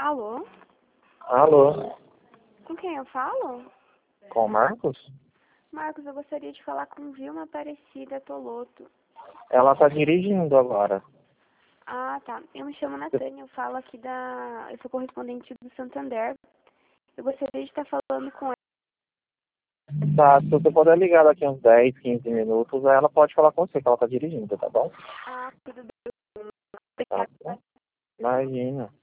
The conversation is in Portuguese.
Alô? Alô, Com quem eu falo? com o Marcos? Marcos, eu gostaria de falar com Vilma Aparecida Toloto. Ela tá dirigindo agora. Ah, tá. Eu me chamo Natânia, eu falo aqui eu sou correspondente do Santander. Eu gostaria de estar falando com ela. Tá, se você puder ligar daqui uns 10, 15 minutos, aí ela pode falar com você, que ela tá dirigindo, tá bom? Ah, tudo bem. Tá bom? Imagina.